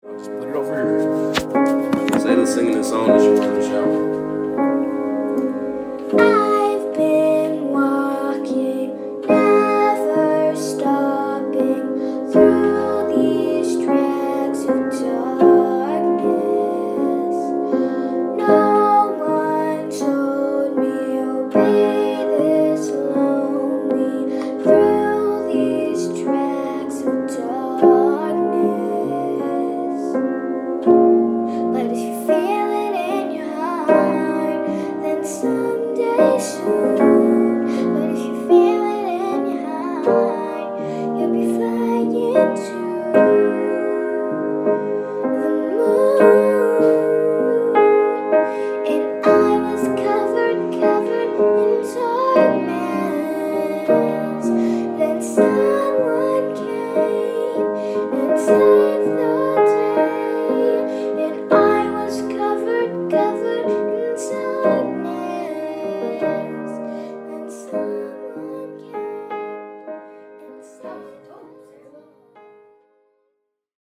I'll just put it over here. Sayla's singing this song that she wrote in the shower.